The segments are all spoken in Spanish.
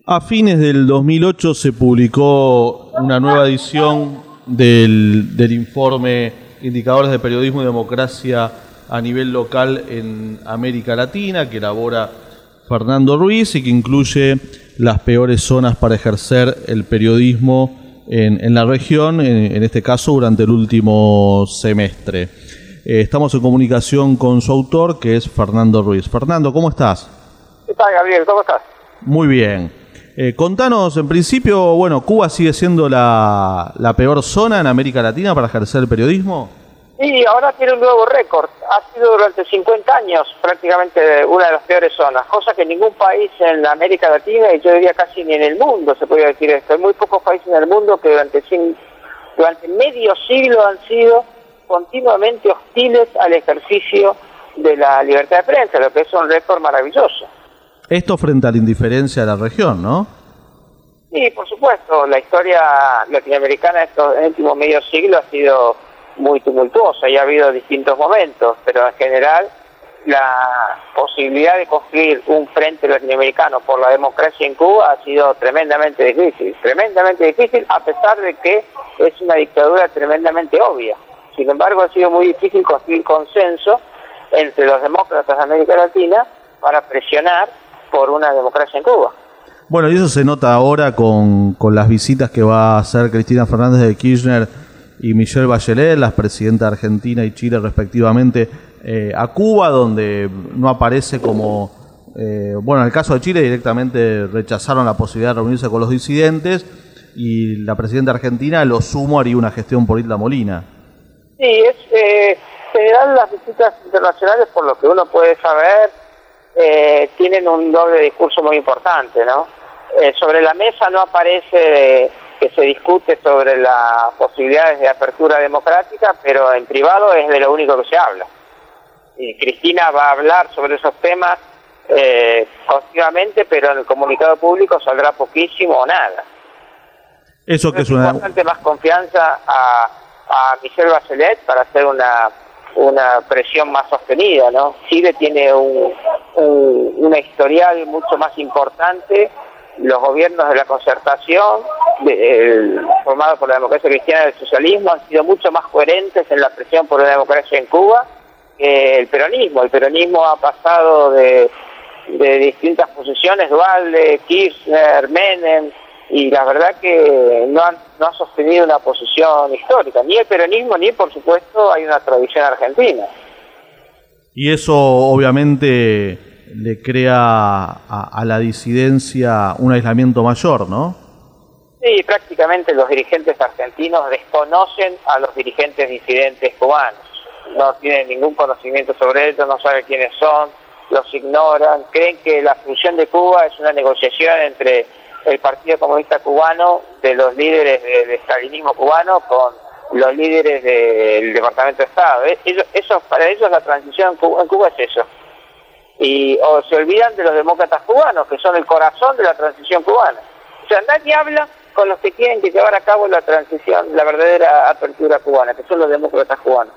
A fines del 2008 se publicó una nueva edición del informe Indicadores de Periodismo y Democracia a nivel local en América Latina, que elabora Fernando Ruiz y que incluye las peores zonas para ejercer el periodismo en la región, en este caso durante el último semestre. Estamos en comunicación con su autor, que es Fernando Ruiz. Fernando, ¿cómo estás? ¿Qué tal, Gabriel? ¿Cómo estás? Muy bien. Contanos, en principio, bueno, ¿Cuba sigue siendo la peor zona en América Latina para ejercer el periodismo? Sí, ahora tiene un nuevo récord. Ha sido durante 50 años prácticamente una de las peores zonas, cosa que ningún país en la América Latina, y yo diría casi ni en el mundo se podría decir esto. Hay muy pocos países en el mundo que durante medio siglo han sido continuamente hostiles al ejercicio de la libertad de prensa, lo que es un récord maravilloso. Esto frente a la indiferencia de la región, ¿no? Sí, por supuesto. La historia latinoamericana de estos últimos medio siglo ha sido muy tumultuosa y ha habido distintos momentos, pero en general la posibilidad de construir un frente latinoamericano por la democracia en Cuba ha sido tremendamente difícil, a pesar de que es una dictadura tremendamente obvia. Sin embargo, ha sido muy difícil construir consenso entre los demócratas de América Latina para presionar por una democracia en Cuba. Bueno, y eso se nota ahora con las visitas que va a hacer Cristina Fernández de Kirchner y Michelle Bachelet, las presidentas de Argentina y Chile respectivamente, a Cuba, donde no aparece como... bueno, en el caso de Chile directamente rechazaron la posibilidad de reunirse con los disidentes y la presidenta argentina, lo sumo, haría una gestión por Isla Molina. Sí, en general las visitas internacionales, por lo que uno puede saber, tienen un doble discurso muy importante, ¿no? Sobre la mesa no aparece que se discute sobre las posibilidades de apertura democrática, pero en privado es de lo único que se habla. Y Cristina va a hablar sobre esos temas continuamente, pero en el comunicado público saldrá poquísimo o nada. Eso que es una... bastante más confianza a Michelle Bachelet para hacer una presión más sostenida, ¿no? Chile tiene una historial mucho más importante. Los gobiernos de la concertación, formados por la democracia cristiana y el socialismo, han sido mucho más coherentes en la presión por la democracia en Cuba que el peronismo. El peronismo ha pasado de distintas posiciones, Dualde, Kirchner, Menem, y la verdad que no ha sostenido una posición histórica, ni el peronismo, ni por supuesto hay una tradición argentina. Y eso obviamente le crea a la disidencia un aislamiento mayor, ¿no? Sí, prácticamente los dirigentes argentinos desconocen a los dirigentes disidentes cubanos. No tienen ningún conocimiento sobre ellos, no saben quiénes son, los ignoran, creen que la función de Cuba es una negociación entre el Partido Comunista Cubano, de los líderes del estalinismo cubano, con los líderes del Departamento de Estado. Para ellos la transición en Cuba es eso. O se olvidan de los demócratas cubanos, que son el corazón de la transición cubana. O sea, nadie habla con los que tienen que llevar a cabo la transición, la verdadera apertura cubana, que son los demócratas cubanos.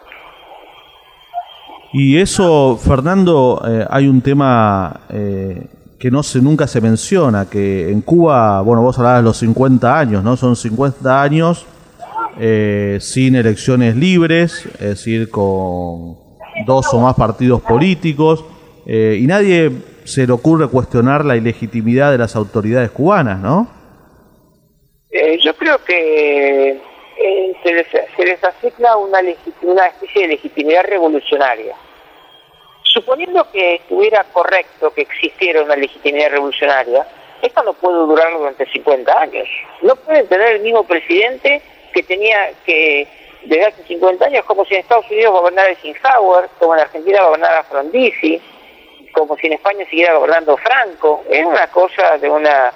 Y eso, Fernando, hay un tema que nunca se menciona, que en Cuba, bueno, vos hablabas de los 50 años, ¿no? Son 50 años sin elecciones libres, es decir, con 2 o más partidos políticos, y nadie se le ocurre cuestionar la ilegitimidad de las autoridades cubanas, ¿no? Yo creo que se les asigna una especie de legitimidad revolucionaria. Suponiendo que estuviera correcto que existiera una legitimidad revolucionaria, esta no puede durar durante 50 años. No pueden tener el mismo presidente que tenía que desde hace 50 años, como si en Estados Unidos gobernara Eisenhower, como en Argentina gobernara Frondizi, como si en España siguiera gobernando Franco. Es una cosa de una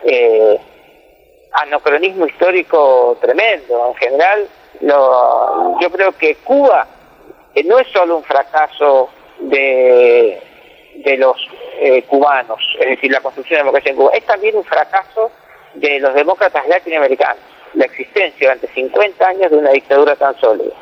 anacronismo histórico tremendo. En general, yo creo que Cuba no es solo un fracaso de los cubanos, es decir, la construcción de la democracia en Cuba, es también un fracaso de los demócratas latinoamericanos, la existencia durante 50 años de una dictadura tan sólida.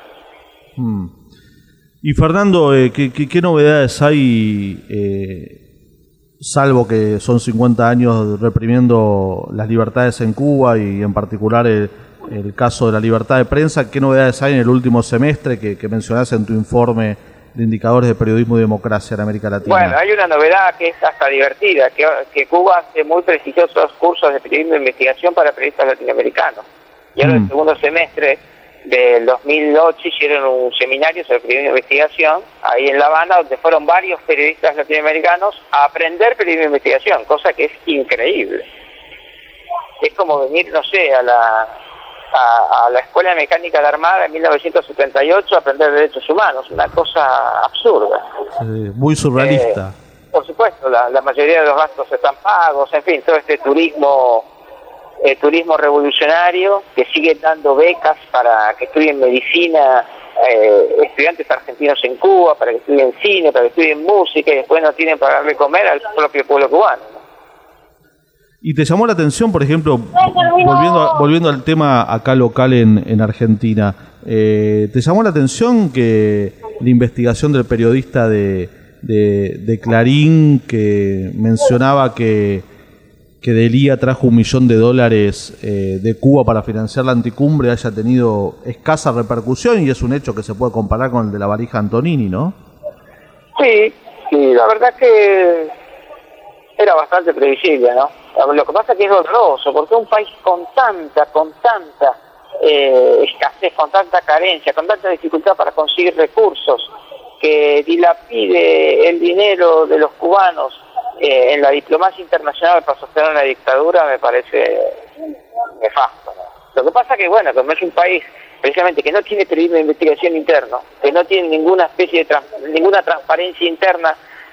Y Fernando, ¿qué novedades hay salvo que son 50 años reprimiendo las libertades en Cuba y en particular el caso de la libertad de prensa, ¿qué novedades hay en el último semestre que mencionás en tu informe de indicadores de periodismo y democracia en América Latina? Bueno, hay una novedad que es hasta divertida, que Cuba hace muy prestigiosos cursos de periodismo de investigación para periodistas latinoamericanos. Y ahora en el segundo semestre del 2008 hicieron un seminario sobre periodismo de investigación ahí en La Habana, donde fueron varios periodistas latinoamericanos a aprender periodismo de investigación, cosa que es increíble. Es como venir, no sé, a la Escuela de Mecánica de la Armada en 1978 a aprender derechos humanos, una cosa absurda. Muy surrealista. Por supuesto, la mayoría de los gastos están pagos, en fin, todo este turismo revolucionario que sigue dando becas para que estudien medicina, estudiantes argentinos en Cuba, para que estudien cine, para que estudien música y después no tienen para darle comer al propio pueblo cubano, ¿no? ¿Y te llamó la atención, por ejemplo, volviendo al tema acá local en Argentina, te llamó la atención que la investigación del periodista de Clarín que mencionaba que Delía trajo $1 millón de Cuba para financiar la anticumbre haya tenido escasa repercusión y es un hecho que se puede comparar con el de la valija Antonini, ¿no? Sí, la verdad que era bastante previsible, ¿no? Lo que pasa es que es doloroso, porque un país con tanta escasez, con tanta carencia, con tanta dificultad para conseguir recursos, que dilapide el dinero de los cubanos en la diplomacia internacional para sostener una dictadura, me parece nefasto, ¿no? Lo que pasa es que, bueno, como es un país precisamente que no tiene periodismo de investigación interno, que no tiene ninguna especie de ninguna transparencia interna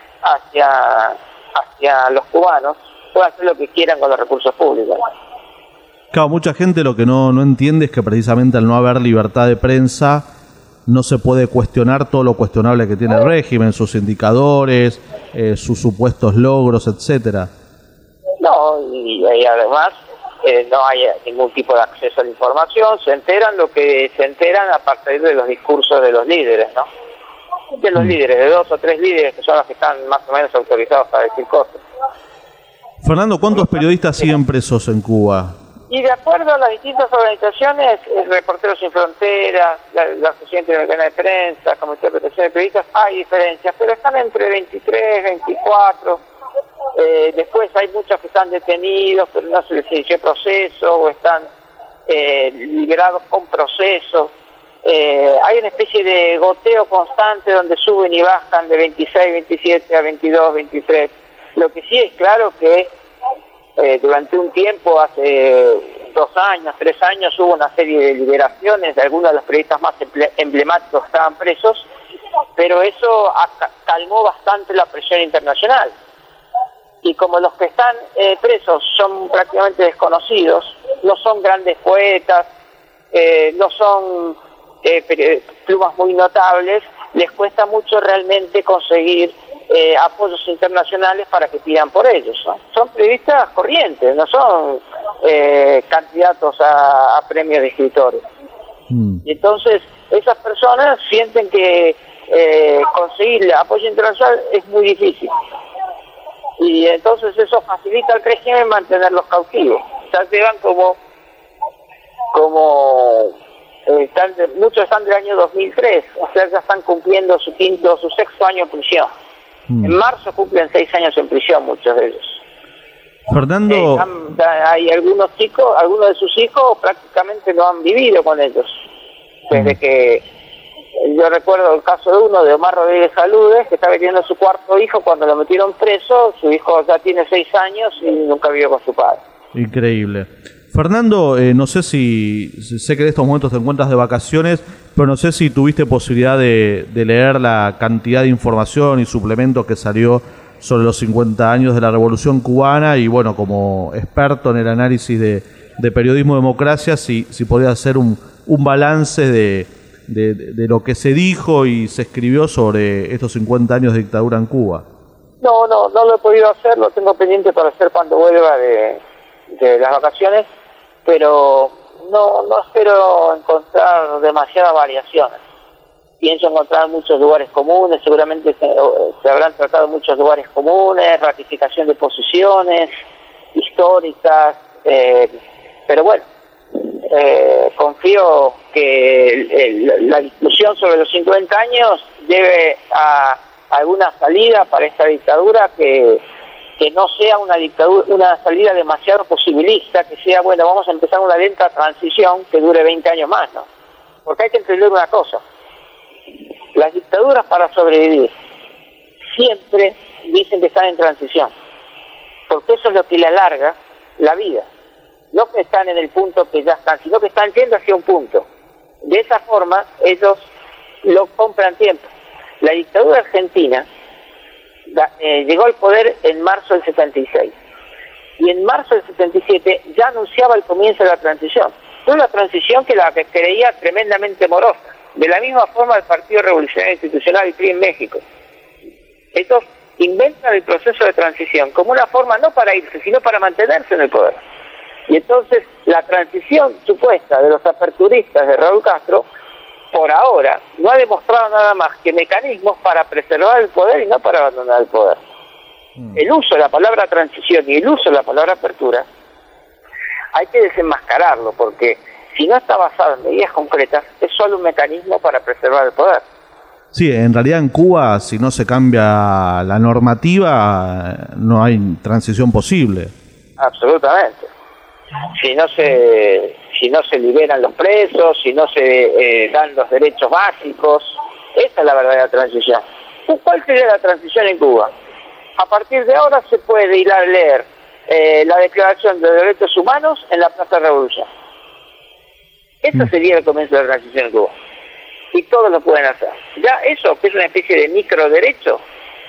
hacia los cubanos, pueden hacer lo que quieran con los recursos públicos. Claro, mucha gente lo que no entiende es que precisamente al no haber libertad de prensa no se puede cuestionar todo lo cuestionable que tiene el régimen, sus indicadores, sus supuestos logros, etcétera. No, y además no hay ningún tipo de acceso a la información, se enteran lo que se enteran a partir de los discursos de los líderes, ¿no? De los líderes, de 2 o 3 líderes que son los que están más o menos autorizados para decir cosas. Fernando, ¿cuántos periodistas siguen presos en Cuba? Y de acuerdo a las distintas organizaciones, Reporteros Sin Fronteras, la Asociación Interamericana de Prensa, Comité de Protección de Periodistas, hay diferencias, pero están entre 23, 24. Después hay muchos que están detenidos, pero no se les inició proceso, o están liberados con proceso. Hay una especie de goteo constante donde suben y bajan de 26, 27 a 22, 23. Lo que sí es claro que durante un tiempo, hace 2 años, 3 años, hubo una serie de liberaciones de algunos de los periodistas más emblemáticos que estaban presos, pero eso calmó bastante la presión internacional. Y como los que están presos son prácticamente desconocidos, no son grandes poetas, no son plumas muy notables, les cuesta mucho realmente conseguir apoyos internacionales para que pidan por ellos, ¿no? Son periodistas corrientes, no son candidatos a premios de escritores. Y entonces esas personas sienten que conseguir apoyo internacional es muy difícil. Y entonces eso facilita al régimen mantenerlos cautivos. Ya llevan muchos están del año 2003, o sea, ya están cumpliendo su 6º año en prisión. En marzo cumplen 6 años en prisión muchos de ellos. Fernando, hay algunos de sus hijos prácticamente no han vivido con ellos. Desde que yo recuerdo el caso de uno, de Omar Rodríguez Saludes, que estaba teniendo su 4º hijo cuando lo metieron preso. Su hijo ya tiene 6 años y nunca vivió con su padre. Increíble. Fernando, no sé sé que en estos momentos te encuentras de vacaciones, pero no sé si tuviste posibilidad de leer la cantidad de información y suplementos que salió sobre los 50 años de la Revolución Cubana y, bueno, como experto en el análisis de periodismo y democracia, si podías hacer un balance de lo que se dijo y se escribió sobre estos 50 años de dictadura en Cuba. No lo he podido hacer, lo tengo pendiente para hacer cuando vuelva de las vacaciones, pero no espero encontrar demasiadas variaciones. pienso encontrar muchos lugares comunes, seguramente se habrán tratado muchos lugares comunes, ratificación de posiciones históricas, pero bueno, confío que la discusión sobre los 50 años lleve a alguna salida para esta dictadura que no sea una salida demasiado posibilista, que sea, bueno, vamos a empezar una lenta transición que dure 20 años más, ¿no? Porque hay que entender una cosa, las dictaduras para sobrevivir siempre dicen que están en transición, porque eso es lo que le alarga la vida, no que están en el punto que ya están, sino que están yendo hacia un punto. De esa forma ellos lo compran tiempo. La dictadura argentina llegó al poder en marzo del 76 y en marzo del 77 ya anunciaba el comienzo de la transición. Fue una transición que la creía tremendamente morosa, de la misma forma el Partido Revolucionario Institucional, el PRI en México. Estos inventan el proceso de transición como una forma no para irse, sino para mantenerse en el poder. Y entonces la transición supuesta de los aperturistas de Raúl Castro, por ahora, no ha demostrado nada más que mecanismos para preservar el poder y no para abandonar el poder. El uso de la palabra transición y el uso de la palabra apertura hay que desenmascararlo, porque si no está basado en medidas concretas, es solo un mecanismo para preservar el poder. Sí, en realidad en Cuba, si no se cambia la normativa, no hay transición posible. Absolutamente. Si no se liberan los presos, si no se dan los derechos básicos, esa es la verdadera transición. ¿Cuál sería la transición en Cuba? A partir de ahora se puede ir a leer la Declaración de Derechos Humanos en la Plaza de Revolución. Eso sería el comienzo de la transición en Cuba. Y todos lo pueden hacer. Ya eso, que es una especie de microderecho,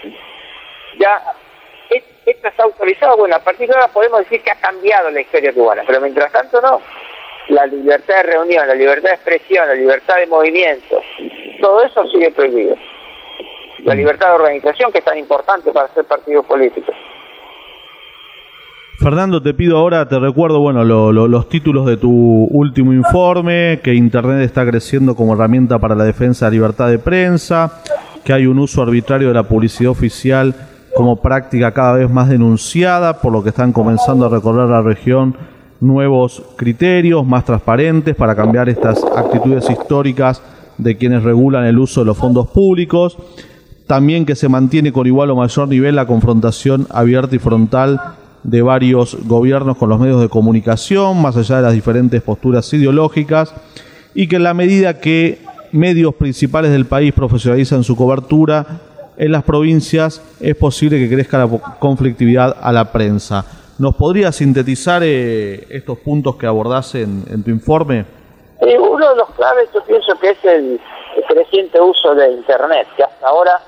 ya está autorizado. Bueno, a partir de ahora podemos decir que ha cambiado la historia cubana, pero mientras tanto no. La libertad de reunión, la libertad de expresión, la libertad de movimiento, todo eso sigue prohibido. La libertad de organización, que es tan importante para ser partido político. Fernando, te pido ahora, te recuerdo, bueno, los títulos de tu último informe, que Internet está creciendo como herramienta para la defensa de la libertad de prensa, que hay un uso arbitrario de la publicidad oficial como práctica cada vez más denunciada, por lo que están comenzando a recorrer la región nuevos criterios más transparentes para cambiar estas actitudes históricas de quienes regulan el uso de los fondos públicos. También que se mantiene con igual o mayor nivel la confrontación abierta y frontal de varios gobiernos con los medios de comunicación, más allá de las diferentes posturas ideológicas, y que en la medida que medios principales del país profesionalizan su cobertura, en las provincias es posible que crezca la conflictividad a la prensa. ¿Nos podrías sintetizar estos puntos que abordás en tu informe? Uno de los claves yo pienso que es el creciente uso de Internet, que hasta ahora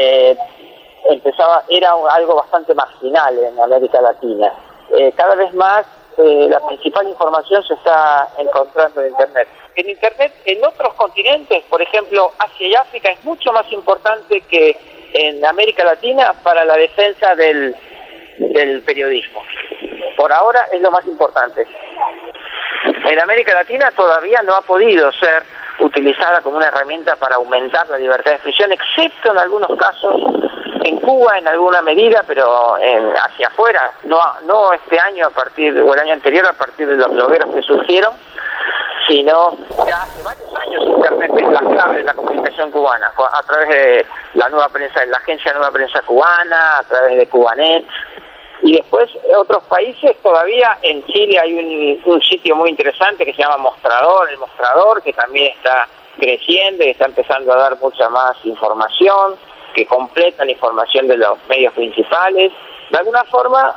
era algo bastante marginal en América Latina. Cada vez más la principal información se está encontrando en Internet. En Internet, en otros continentes, por ejemplo, Asia y África, es mucho más importante que en América Latina para la defensa del periodismo. Por ahora es lo más importante. En América Latina todavía no ha podido ser utilizada como una herramienta para aumentar la libertad de expresión, excepto en algunos casos, en Cuba en alguna medida, pero hacia afuera, no este año o el año anterior a partir de los blogueros que surgieron, sino ya hace varios años Internet es la clave de la comunicación cubana, a través de la nueva prensa, la agencia Nueva Prensa Cubana, a través de Cubanet. Y después otros países todavía, en Chile hay un sitio muy interesante que se llama Mostrador, el Mostrador, que también está creciendo y está empezando a dar mucha más información, que completa la información de los medios principales. De alguna forma,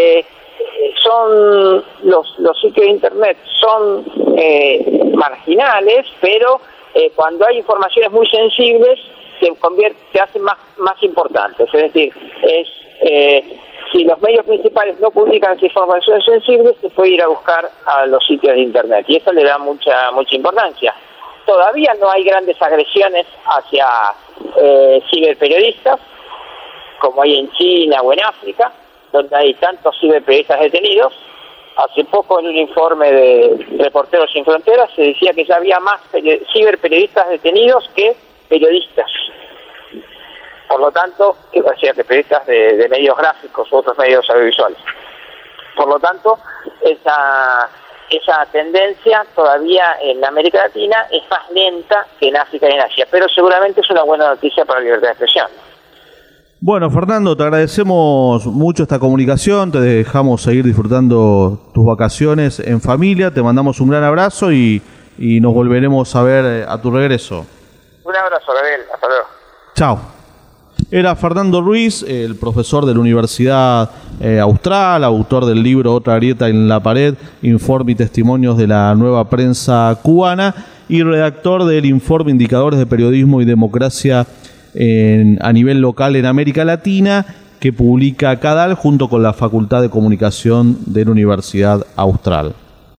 son los sitios de Internet son marginales, pero cuando hay informaciones muy sensibles se hacen más importantes. Es decir, si los medios principales no publican esas informaciones sensibles, se puede ir a buscar a los sitios de Internet, y eso le da mucha importancia. Todavía no hay grandes agresiones hacia ciberperiodistas, como hay en China o en África, donde hay tantos ciberperiodistas detenidos. Hace poco, en un informe de Reporteros Sin Fronteras, se decía que ya había más ciberperiodistas detenidos que periodistas. Por lo tanto, de periodistas de medios gráficos u otros medios audiovisuales. Por lo tanto, esa tendencia todavía en América Latina es más lenta que en África y en Asia, pero seguramente es una buena noticia para la libertad de expresión. Bueno, Fernando, te agradecemos mucho esta comunicación, te dejamos seguir disfrutando tus vacaciones en familia, te mandamos un gran abrazo y nos volveremos a ver a tu regreso. Un abrazo, Gabriel, hasta luego. Chao. Era Fernando Ruiz, el profesor de la Universidad Austral, autor del libro Otra grieta en la pared, informe y testimonios de la nueva prensa cubana y redactor del informe Indicadores de Periodismo y Democracia a nivel local en América Latina, que publica CADAL junto con la Facultad de Comunicación de la Universidad Austral.